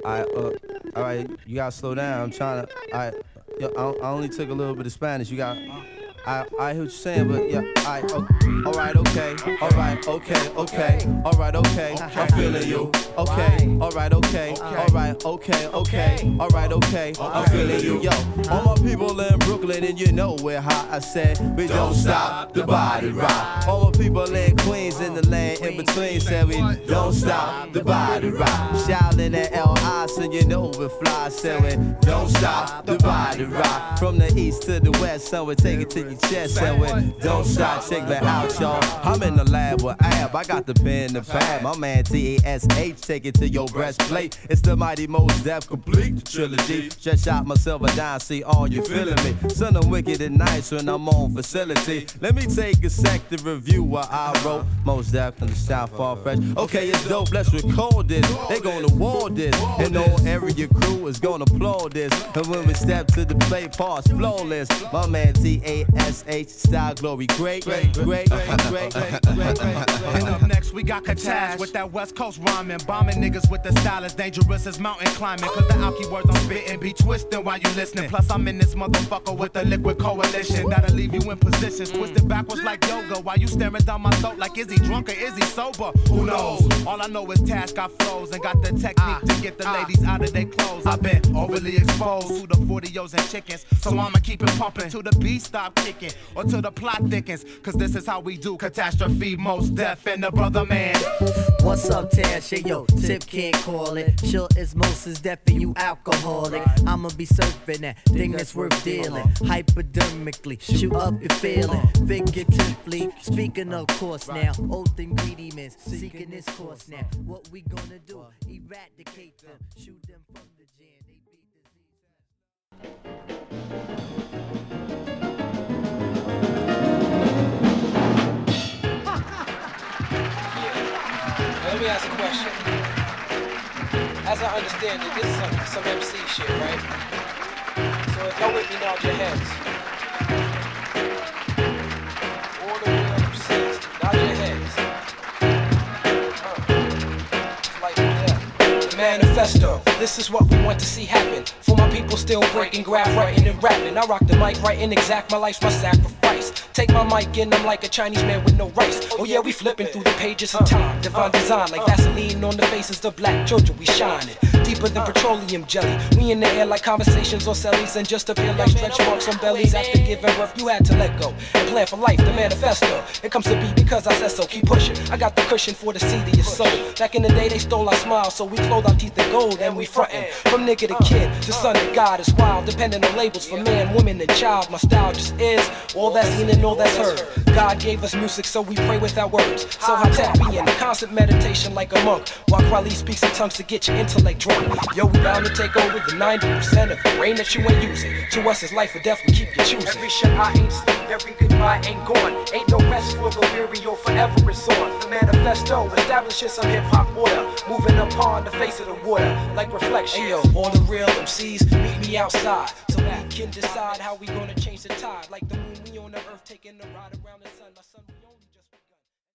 all right, you gotta slow down. I'm trying to. I only took a little bit of Spanish. You got. I hear what you're saying, but yeah, all right, okay, all right, okay, all right, okay, I'm feeling you, okay, all right, okay, all right, okay, all right, okay, I'm feeling you, yo. All my people in Brooklyn, and you know we're hot. I said we don't stop the body rock. All my people in Queens, in the land in between, said we don't stop the body rock. Shouting at L.I., so you know we're fly. Said we don't stop the body rock. From the east to the west, so we take it to you. Chest and we don't stop, check that out, y'all. I'm in the lab with Ab, I got the pen, the pad. My man TASH, take it to your breastplate. It's the mighty Mos Def, complete the trilogy. Stretch out my silver dime, see all you feeling me. Son, I'm wicked and nice when I'm on facility. Let me take a sec to review what I wrote. Mos Def and the style far fresh. Okay, it's dope, let's record this. They gonna war this, and no area crew is gonna applaud this. And when we step to the play, parts flawless. My man TASH style glory, great. And up next we got Katash with that West Coast rhyming, bombing niggas with the style as dangerous as mountain climbing. Cause the alky words I'm spitting be twisting while you listening. Plus I'm in this motherfucker with the liquid coalition that'll leave you in positions twisted backwards like yoga while you staring down my throat like is he drunk or is he sober? Who knows? All I know is Tash got flows and got the technique to get the ladies out of their clothes. I've been overly exposed to the 40-os and chickens, so I'ma keep it pumping till the beat stop kicking or till the plot thickens. Cause this is how we do catastrophe, Mos Def and the brother man. What's up, Tash? Hey, yo, Tip can't call it. Sure as Moses Def and you alcoholic. I'ma be surfing that thing that's worth dealing. Hypodermically, shoot up your feeling. Figuratively, speaking of course now. Oath ingredients, seeking this course now. What we gonna do? Eradicate them, shoot them from the jam. They beat disease. Let me ask a question. As I understand it, this is some MC shit, right? So if y'all with me, nod your heads. All the real MCs, nod your heads. It's like that. The manifesto, this is what we want to see happen. For my people still breaking, graph, writing and rapping. I rock the mic, writing exact, my life's my sacrifice. Take my mic and I'm like a Chinese man with no rice. Oh yeah, we flipping through the pages of time. Divine design like Vaseline on the faces of black children. We shining deeper than petroleum jelly. We in the air like conversations on cellies and just appear like stretch marks on bellies. After giving birth, you had to let go and plan for life. The manifesto, it comes to be because I said so. Keep pushing. I got the cushion for the seediest soul. Back in the day, they stole our smile, so we clothed our teeth in gold and we frontin'. From nigga to kid, to son to God is wild. Depending on labels for man, woman, and child. My style just is all that's seen and all that's heard. God gave us music, so we pray without words. So high tech, we in constant meditation like a monk. While Crowley speaks in tongues to get your intellect drunk. Yo, we bound to take over the 90% of the brain that you ain't using. To us, it's life or death, we keep you choosing. Every shot I ain't sleep, every goodbye ain't gone. Ain't no rest for the weary or forever it's on. The manifesto establishes some hip-hop order. Moving upon the face of the water like reflection. Hey yo, all the real MCs, meet me outside. So we can decide how we gonna change the tide. Like the moon, we on the earth taking the ride.